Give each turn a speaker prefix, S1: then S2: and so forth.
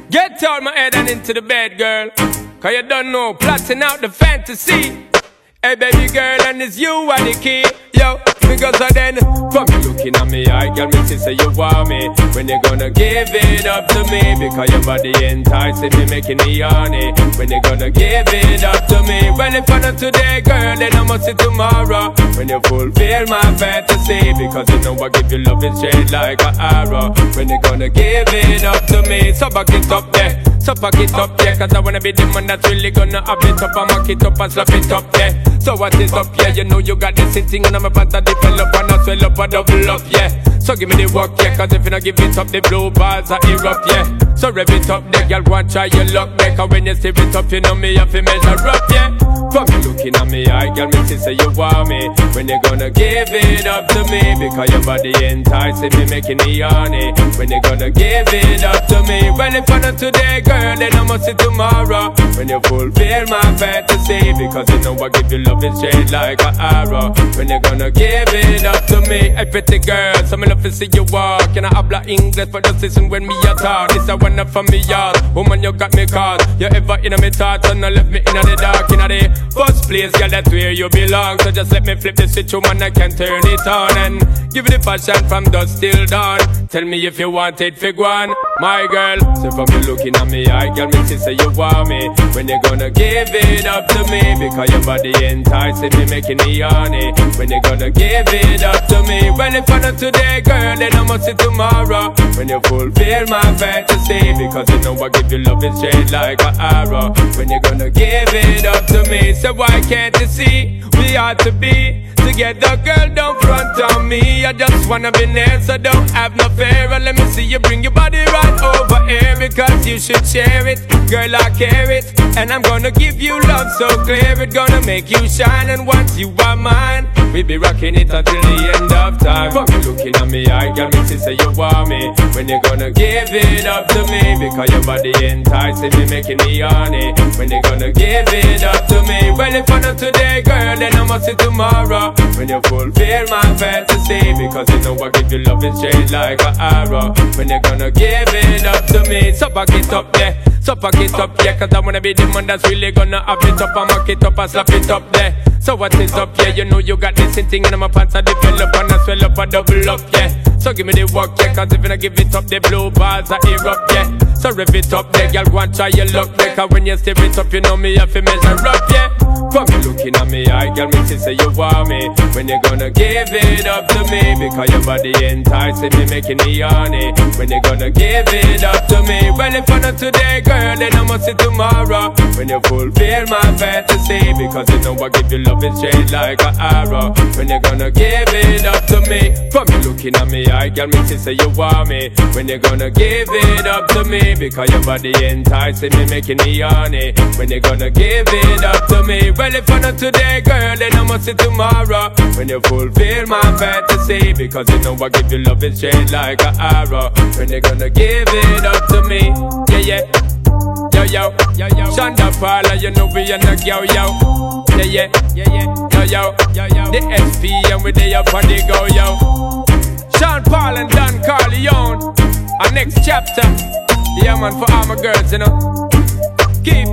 S1: Get out my head and into the bed, girl. Cause you don't know, plotting out the fantasy. Hey baby girl, and it's you are the key. Yo, because of then, from you looking at me, I girl, me say you want me. When you gonna give it up to me? Because your body enticing me, making me horny. When you gonna give it up to me? Well, if I not today, girl, then I must see tomorrow. When you fulfill my fantasy, because you know I give you love is straight like an arrow. When you gonna give it up to me? So back it up there, so pack it up, yeah. Cause I wanna be the man that's really gonna have it up. I mock it up and slap it up, yeah. So what is up, yeah? You know you got this thing and I'm about to develop and I swell up and double up, yeah. So give me the work, yeah. Cause if you not give it up, the blue bars are erupt, yeah. So rev it up, there, girl, go and try your luck, yeah. Cause when you stir it up, you know me have to measure up, yeah. From you looking at me, I girl, me say you want me. When you gonna give it up to me? Because your body enticing me, making me horny. When you gonna give it up to me? Well, if I not today, girl, then I must see tomorrow. When you fulfill my fantasy, because you know I give you love is straight like an arrow. When you gonna give it up to me? Hey pretty girl, so me love to see you walk. And I habla English, but just listen when me a talk. This a one from me yard. Woman, you got me caught. You ever in a me thoughts and I left me in the dark, in the first place, girl, that's where you belong. So just let me flip the switch, woman, I can turn it on. And give it the passion from dusk till dawn. Tell me if you want it, fig one, my girl. So from you looking at me, I girl, me say you want me. When you gonna give it up to me? Because your body enticing me, making me horny. When you gonna give it up to me? Well, if I not today, girl, then I must see tomorrow. When you fulfill my fantasy, because you know I give you love is straight like an arrow. When you gonna give it up to me? So why can't you see we ought to be together, girl? Don't front on me. I just wanna be near, so don't have no fear. And let me see you bring your body right over here, because you should share it, girl. I care it, and I'm gonna give you love so clear. It's gonna make you shine, and once you are mine, we be rocking it until the end of time. From you looking at me, I got me to say you want me. When you gonna give it up to me? Because your body enticing me, making me horny. When you gonna give it up to me? Well, if I not today, girl, then I must see tomorrow. When you fulfill my fantasy, because you know I give you love is straight like an arrow. When you gonna give it up to me? So back it up there, so pack it up, yeah. Cause I wanna be the man that's really gonna have it up and mock it up and slap it up there. So what is up, yeah? You know you got this thing in my pants, I develop and I swell up and double up, yeah. So give me the work, yeah. Cause if you not give it up, the blue bars are erupt, yeah. So rev it up there, girl, go and try your luck, yeah. Cause when you stir it up, you know me have to measure up, yeah. From you looking at me, I girl, me say you want me. When you gonna give it up to me? Because your body enticing me, making me horny. When you gonna give it up to me? Well, if I not today, girl, then I must see tomorrow. When you fulfill my fantasy, because you know I give you love is straight like an arrow. When you gonna give it up to me? From you looking at me, I girl, me say you want me. When you gonna give it up to me? Because your body enticing me, making me horny. When you gonna give it up to me? Well, if I not today, girl, then I must see tomorrow. When you fulfill my fantasy, because you know I give you love is straight like an arrow. When you gonna give it up to me? Yeah, yeah. Yo, yo, yo, yo. Shonda Paula, you know we in the yo, yo. Yeah, yeah, yeah, yeah. Yo, yo, yo, yo. The SP and we there up on the go, yo. Sean Paul and Don Carleone. Our next chapter. Yeah, man, for all my girls, you know. Keep